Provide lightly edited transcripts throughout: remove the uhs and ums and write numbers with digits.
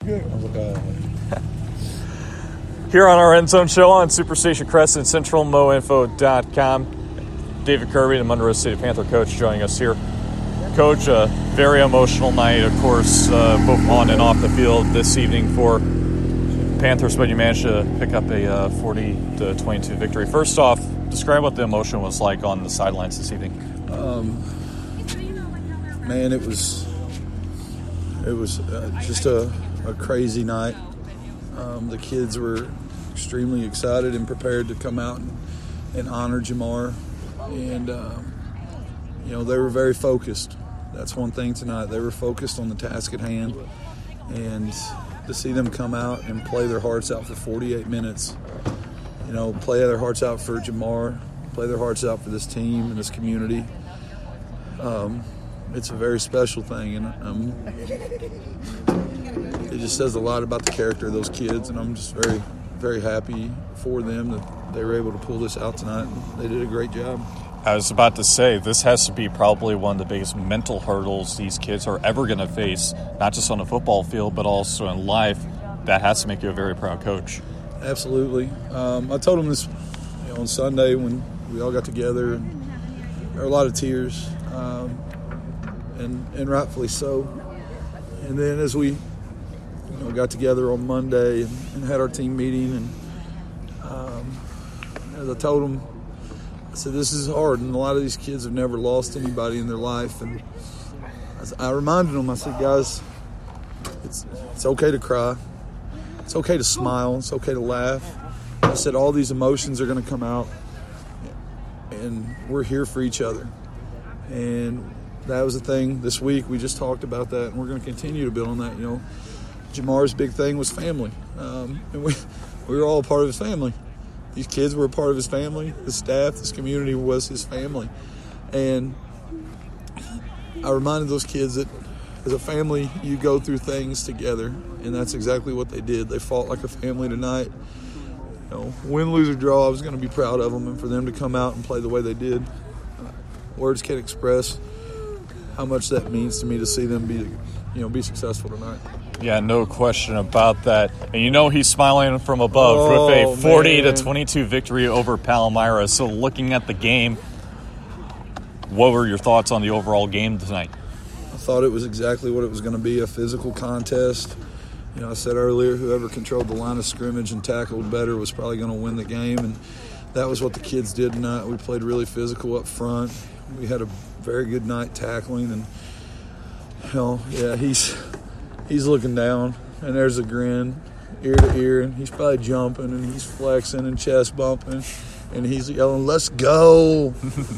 good. I was like, Here on our End Zone Show on Superstation Crescent, CentralMoInfo.com, David Kirby, the Monroe City Panther coach, joining us here. Coach, a very emotional night, of course, both on and off the field this evening for Panthers, but you managed to pick up a 40-22 victory. First off, describe what the emotion was like on the sidelines this evening. Man, it was just a crazy night. The kids were extremely excited and prepared to come out and honor Jamar, and they were very focused. That's one thing tonight. They were focused on the task at hand, and to see them come out and play their hearts out for 48 minutes, play their hearts out for Jamar, play their hearts out for this team and this community. It's a very special thing, and it just says a lot about the character of those kids, and I'm just very, very happy for them that they were able to pull this out tonight. They did a great job. I was about to say, this has to be probably one of the biggest mental hurdles these kids are ever going to face, not just on the football field, but also in life. That has to make you a very proud coach. Absolutely. I told them this on Sunday when we all got together, and there were a lot of tears, and rightfully so. And then as we got together on Monday and had our team meeting, and as I told them, I said, this is hard, and a lot of these kids have never lost anybody in their life. And I reminded them, I said, guys, it's okay to cry. It's okay to smile. It's okay to laugh. I said, all these emotions are going to come out, and we're here for each other. And that was the thing this week. We just talked about that, and we're going to continue to build on that. Jamar's big thing was family, and we were all a part of his family. These kids were a part of his family. The staff, this community was his family. And I reminded those kids that as a family, you go through things together, and that's exactly what they did. They fought like a family tonight. Win, lose, or draw, I was going to be proud of them, and for them to come out and play the way they did, words can't express how much that means to me to see them be successful tonight. Yeah, no question about that. And he's smiling from above with a 40-22 victory over Palmyra. So looking at the game, what were your thoughts on the overall game tonight? I thought it was exactly what it was going to be, a physical contest. I said earlier, whoever controlled the line of scrimmage and tackled better was probably going to win the game, and that was what the kids did tonight. We played really physical up front. We had a very good night tackling, and he's looking down, and there's a grin ear to ear, and he's probably jumping, and he's flexing and chest bumping, and he's yelling, "Let's go!"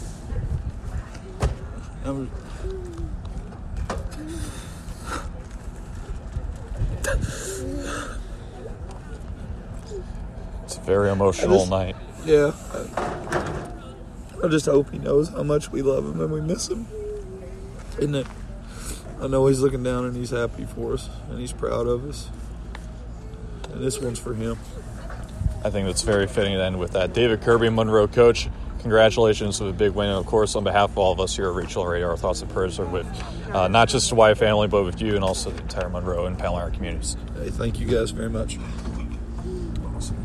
It's a very emotional night. Yeah. I just hope he knows how much we love him and we miss him. Isn't it? I know he's looking down and he's happy for us and he's proud of us. And this one's for him. I think that's very fitting to end with that. David Kirby, Monroe coach, congratulations with a big win. And, of course, on behalf of all of us here at Rachel Radio, our thoughts and prayers are with not just the Wyatt family, but with you and also the entire Monroe and Palmyra communities. Hey, thank you guys very much.